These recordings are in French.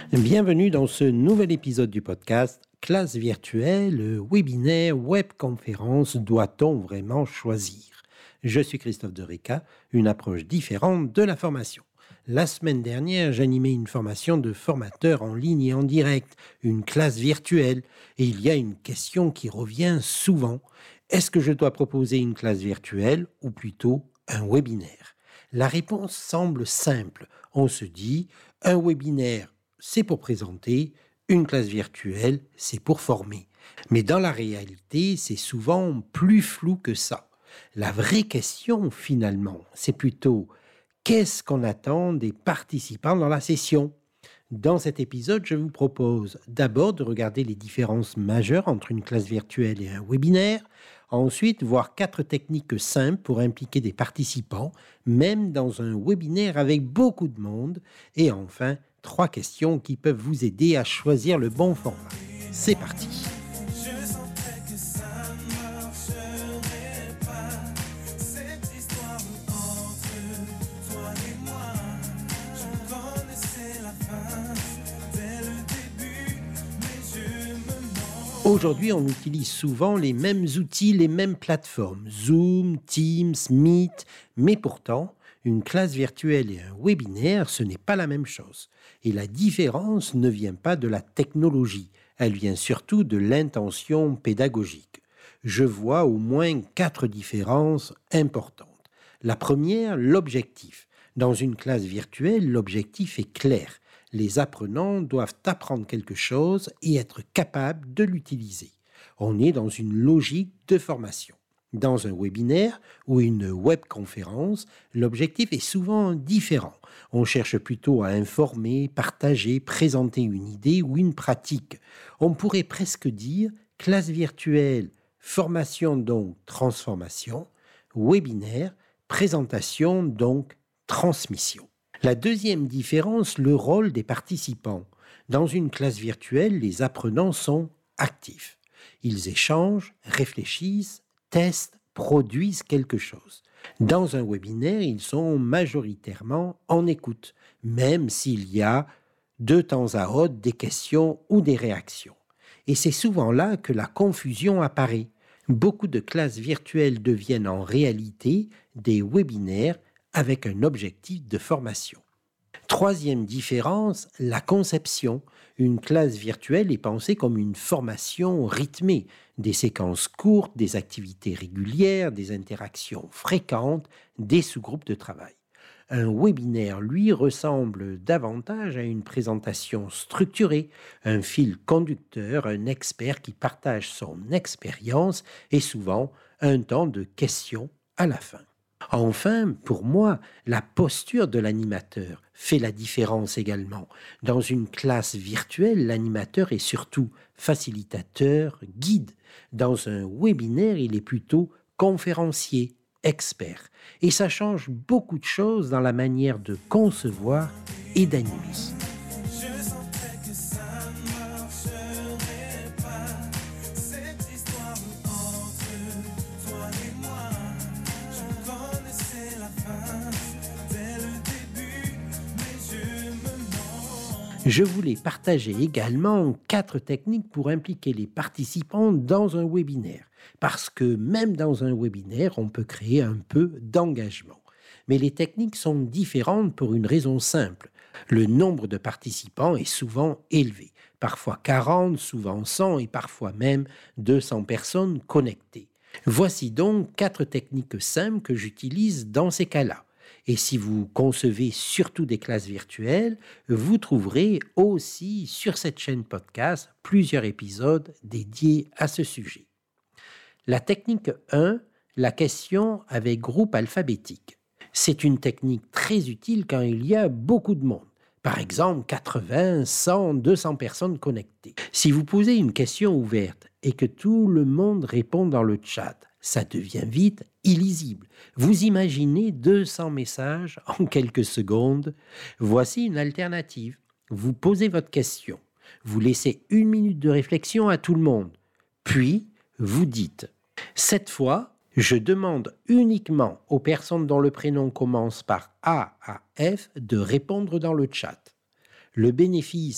Bienvenue dans ce nouvel épisode du podcast Classe virtuelle, webinaire, webconférence, doit-on vraiment choisir? Je suis Christophe Dereca, une approche différente de la formation. La semaine dernière, j'animais une formation de formateurs en ligne et en direct, une classe virtuelle, et il y a une question qui revient souvent. Est-ce que je dois proposer une classe virtuelle ou plutôt un webinaire? La réponse semble simple. On se dit, un webinaire, c'est pour présenter, une classe virtuelle, c'est pour former. Mais dans la réalité, c'est souvent plus flou que ça. La vraie question, finalement, c'est plutôt qu'est-ce qu'on attend des participants dans la session? Dans cet épisode, je vous propose d'abord de regarder les différences majeures entre une classe virtuelle et un webinaire, ensuite voir 4 techniques simples pour impliquer des participants, même dans un webinaire avec beaucoup de monde, et enfin 3 questions qui peuvent vous aider à choisir le bon format. C'est parti! Aujourd'hui, on utilise souvent les mêmes outils, les mêmes plateformes, Zoom, Teams, Meet, mais pourtant, une classe virtuelle et un webinaire, ce n'est pas la même chose. Et la différence ne vient pas de la technologie, elle vient surtout de l'intention pédagogique. Je vois au moins 4 différences importantes. La première, l'objectif. Dans une classe virtuelle, l'objectif est clair. Les apprenants doivent apprendre quelque chose et être capables de l'utiliser. On est dans une logique de formation. Dans un webinaire ou une webconférence, l'objectif est souvent différent. On cherche plutôt à informer, partager, présenter une idée ou une pratique. On pourrait presque dire classe virtuelle, formation donc transformation, webinaire, présentation donc transmission. La deuxième différence, le rôle des participants. Dans une classe virtuelle, les apprenants sont actifs. Ils échangent, réfléchissent, testent, produisent quelque chose. Dans un webinaire, ils sont majoritairement en écoute, même s'il y a de temps à autre des questions ou des réactions. Et c'est souvent là que la confusion apparaît. Beaucoup de classes virtuelles deviennent en réalité des webinaires avec un objectif de formation. Troisième différence, la conception. Une classe virtuelle est pensée comme une formation rythmée, des séquences courtes, des activités régulières, des interactions fréquentes, des sous-groupes de travail. Un webinaire, lui, ressemble davantage à une présentation structurée, un fil conducteur, un expert qui partage son expérience et souvent un temps de questions à la fin. Enfin, pour moi, la posture de l'animateur fait la différence également. Dans une classe virtuelle, l'animateur est surtout facilitateur, guide. Dans un webinaire, il est plutôt conférencier, expert. Et ça change beaucoup de choses dans la manière de concevoir et d'animer. Je voulais partager également 4 techniques pour impliquer les participants dans un webinaire. Parce que même dans un webinaire, on peut créer un peu d'engagement. Mais les techniques sont différentes pour une raison simple. Le nombre de participants est souvent élevé. Parfois 40, souvent 100 et parfois même 200 personnes connectées. Voici donc 4 techniques simples que j'utilise dans ces cas-là. Et si vous concevez surtout des classes virtuelles, vous trouverez aussi sur cette chaîne podcast plusieurs épisodes dédiés à ce sujet. La technique 1, la question avec groupe alphabétique. C'est une technique très utile quand il y a beaucoup de monde. Par exemple, 80, 100, 200 personnes connectées. Si vous posez une question ouverte et que tout le monde répond dans le chat, ça devient vite illisible. Vous imaginez 200 messages en quelques secondes. Voici une alternative. Vous posez votre question. Vous laissez 1 minute de réflexion à tout le monde. Puis, vous dites « Cette fois, je demande uniquement aux personnes dont le prénom commence par A à F de répondre dans le chat. Le bénéfice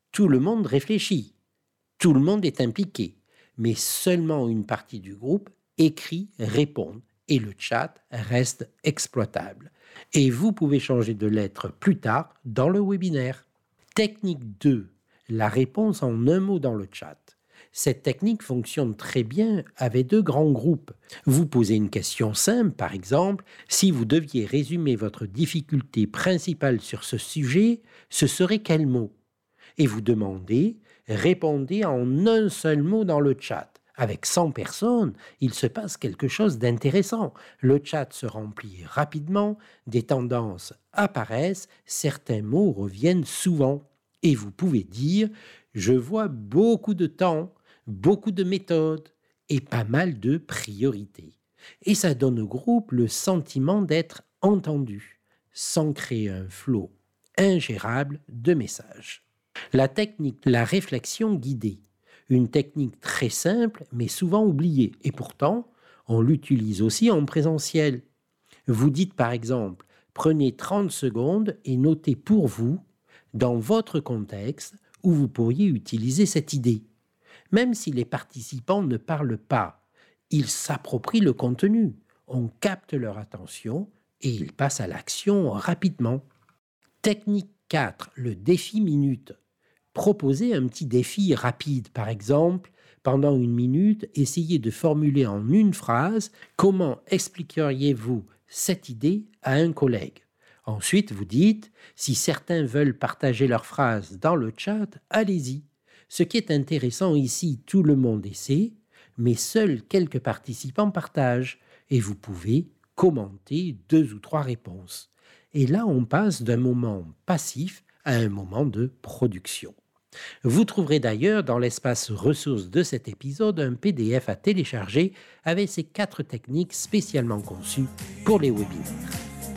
Tout le monde réfléchit, tout le monde est impliqué, mais seulement une partie du groupe écrit, répond, et le chat reste exploitable. Et vous pouvez changer de lettre plus tard dans le webinaire. Technique 2, la réponse en un mot dans le chat. Cette technique fonctionne très bien avec de grands groupes. Vous posez une question simple, par exemple, si vous deviez résumer votre difficulté principale sur ce sujet, ce serait quel mot? Et vous demandez, répondez en un seul mot dans le chat. Avec 100 personnes, il se passe quelque chose d'intéressant. Le chat se remplit rapidement, des tendances apparaissent, certains mots reviennent souvent. Et vous pouvez dire, je vois beaucoup de temps, beaucoup de méthodes et pas mal de priorités. Et ça donne au groupe le sentiment d'être entendu, sans créer un flot ingérable de messages. La technique, la réflexion guidée, une technique très simple mais souvent oubliée. Et pourtant, on l'utilise aussi en présentiel. Vous dites par exemple, prenez 30 secondes et notez pour vous, dans votre contexte, où vous pourriez utiliser cette idée. Même si les participants ne parlent pas, ils s'approprient le contenu, on capte leur attention et ils passent à l'action rapidement. Technique 4, le défi minute. Proposez un petit défi rapide, par exemple, pendant une minute, essayez de formuler en une phrase comment expliqueriez-vous cette idée à un collègue. Ensuite, vous dites, si certains veulent partager leur phrase dans le chat, allez-y. Ce qui est intéressant ici, tout le monde essaie, mais seuls quelques participants partagent et vous pouvez commenter 2 ou 3 réponses. Et là, on passe d'un moment passif à un moment de production. Vous trouverez d'ailleurs dans l'espace ressources de cet épisode un PDF à télécharger avec ces 4 techniques spécialement conçues pour les webinaires.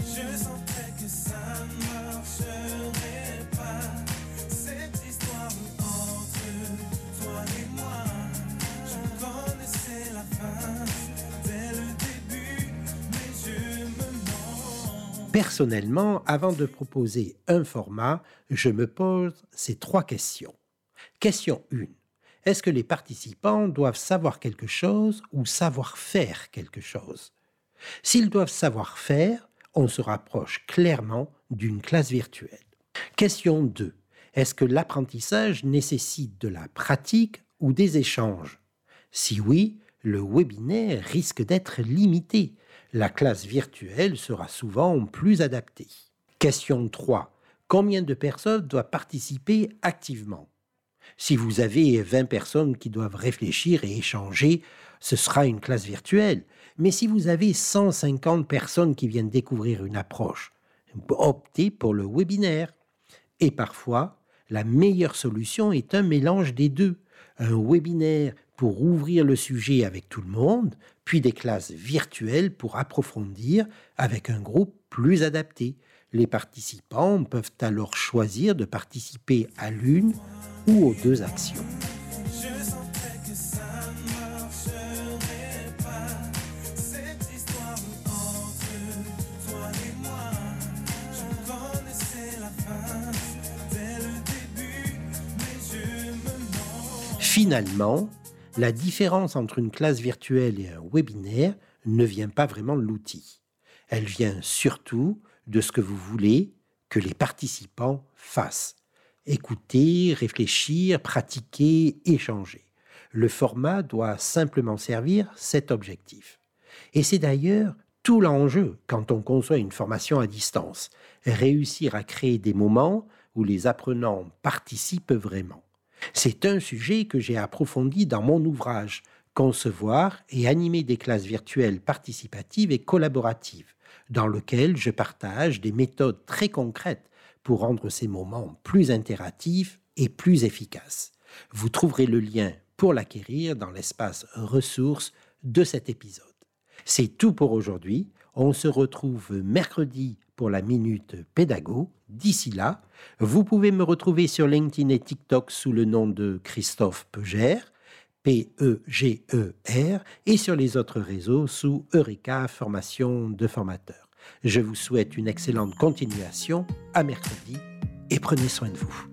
Personnellement, avant de proposer un format, je me pose ces 3 questions. Question 1. Est-ce que les participants doivent savoir quelque chose ou savoir faire quelque chose? S'ils doivent savoir faire, on se rapproche clairement d'une classe virtuelle. Question 2. Est-ce que l'apprentissage nécessite de la pratique ou des échanges? Si oui, le webinaire risque d'être limité. La classe virtuelle sera souvent plus adaptée. Question 3. Combien de personnes doivent participer activement? Si vous avez 20 personnes qui doivent réfléchir et échanger, ce sera une classe virtuelle. Mais si vous avez 150 personnes qui viennent découvrir une approche, optez pour le webinaire. Et parfois, la meilleure solution est un mélange des deux. Un webinaire pour ouvrir le sujet avec tout le monde, puis des classes virtuelles pour approfondir avec un groupe plus adapté. Les participants peuvent alors choisir de participer à l'une ou aux 2 actions. Finalement, la différence entre une classe virtuelle et un webinaire ne vient pas vraiment de l'outil. Elle vient surtout de ce que vous voulez que les participants fassent. Écouter, réfléchir, pratiquer, échanger. Le format doit simplement servir cet objectif. Et c'est d'ailleurs tout l'enjeu quand on conçoit une formation à distance. Réussir à créer des moments où les apprenants participent vraiment. C'est un sujet que j'ai approfondi dans mon ouvrage « Concevoir et animer des classes virtuelles participatives et collaboratives », dans lequel je partage des méthodes très concrètes pour rendre ces moments plus interactifs et plus efficaces. Vous trouverez le lien pour l'acquérir dans l'espace ressources de cet épisode. C'est tout pour aujourd'hui. On se retrouve mercredi pour la Minute Pédago. D'ici là, vous pouvez me retrouver sur LinkedIn et TikTok sous le nom de Christophe Peugère, P-E-G-E-R, et sur les autres réseaux sous Eureka Formation de formateurs. Je vous souhaite une excellente continuation. À mercredi et prenez soin de vous.